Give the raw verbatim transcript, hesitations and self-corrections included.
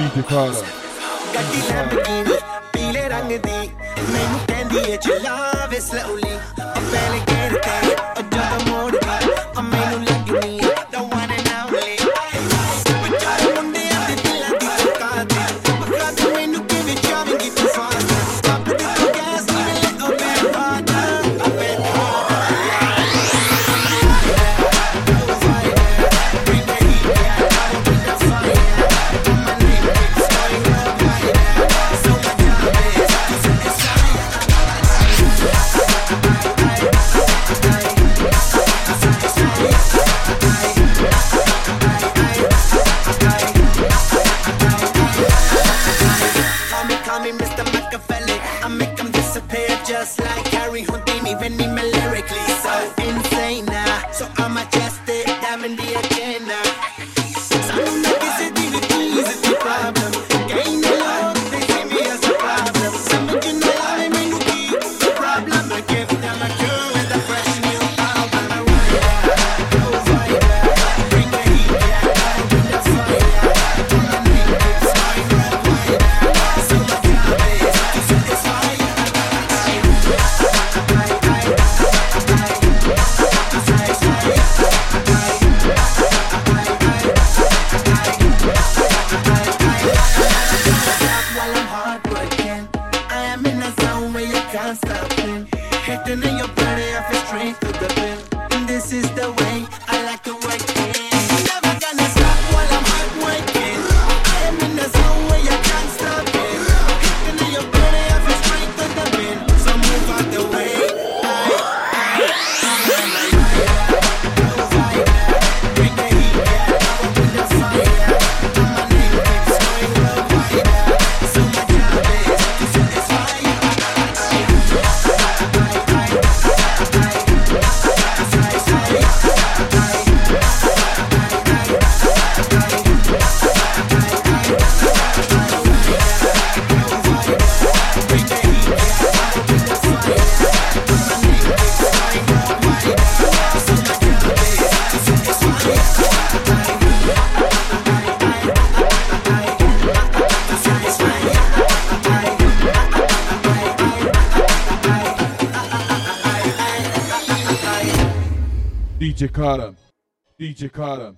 D J Kara ਗੱਡੀ Lamborghini ਪੀਲੇ ਰੰਗ ਦੀ ਮੈਨੂੰ ਕਹਿੰਦੀ ਏ ਚਲਾ ਵੇ ਸਲੋਲੀ ਪਹਿਲੇ ਗੇਰ ਤੇ ਜਦੋਂ ਮੋੜਦੀ ਮੈਨੂੰ ਲੱਗਣੀ don't wanna know me ਵਿਚਾਰੇ ਮੁੰਡਿਆਂ ਦੇ ਦਿਲਾਂ ਦੀ ਚੁਕਾ ਦੇ ਪੱਕਾ ਤੇ ਮੈਨੂੰ ਕਿਵੇਂ ਚਾਵੇਂਗੀ ਤੂੰ ਫਾਸਟ ਸਟਾਪ ਦੇ ਤੂੰ ਗੈਸ ਨਹੀਂ ਲੈ oh bad hard a bad just like Harry Houdini, when he me lyrically so insane now. So I'm a just it, diamond the agenda. So I'm not kissing the keys, it's the problem. Gain the love, they see me as a problem. Some of you know I mean you keep the problem. I give them a cure with a fresh new album. I ride out, go fire, bring the heat, yeah, I bring the fire. My name is fire, right so my job is to satisfy. Hitting in your body, I feel straight to the bill. And this is the way I like to work it. Never gonna stop while I'm hard working. I am in the zone where you can't stop it. Hitting in your body, I feel straight to the bill. So move out the way. I, I, I'm like fire, go fire, bring the heat, yeah, I will bring the fire. My name keeps going worldwide. So my job is to satisfy. D J Kara D J Kara